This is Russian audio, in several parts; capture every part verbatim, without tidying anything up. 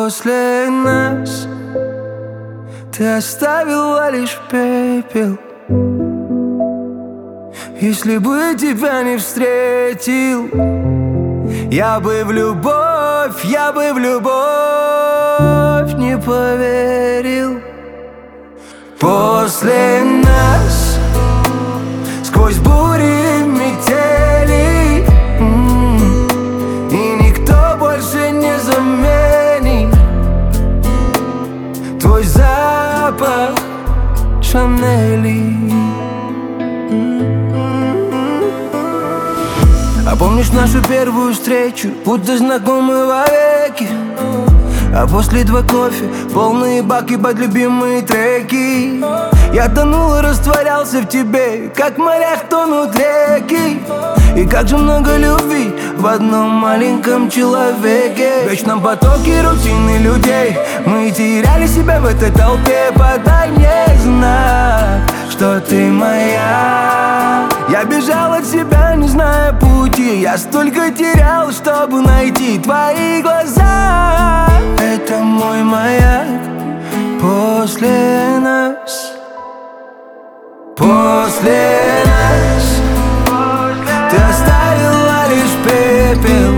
После нас ты оставила лишь пепел. Если бы тебя не встретил, я бы в любовь, я бы в любовь не поверил. После нас сквозь бури и метели, и никто больше не заменит твой запах Шанели. А помнишь нашу первую встречу, будто знакомы вовеки? А после два кофе, полные баки под любимые треки. Я тонул и растворялся в тебе, как в морях тонут реки. И как же много любви в одном маленьком человеке. В вечном потоке рутины людей мы теряли себя в этой толпе. Подай мне знак, что ты моя. Я бежал от себя, не зная пути. Я столько терял, чтобы найти твои глаза. Это мой маяк после нас. После нас ты оставила лишь пепел.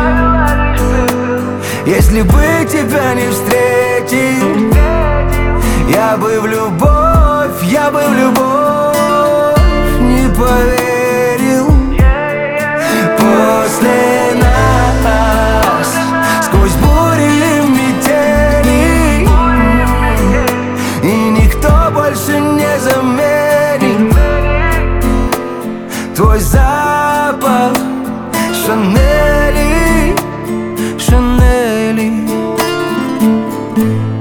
Если бы тебя не встретил, я бы в любовь, я бы в любовь не поверил. После нас сквозь бури и метели, и никто больше не заменит твой запах Шанели, Шанели.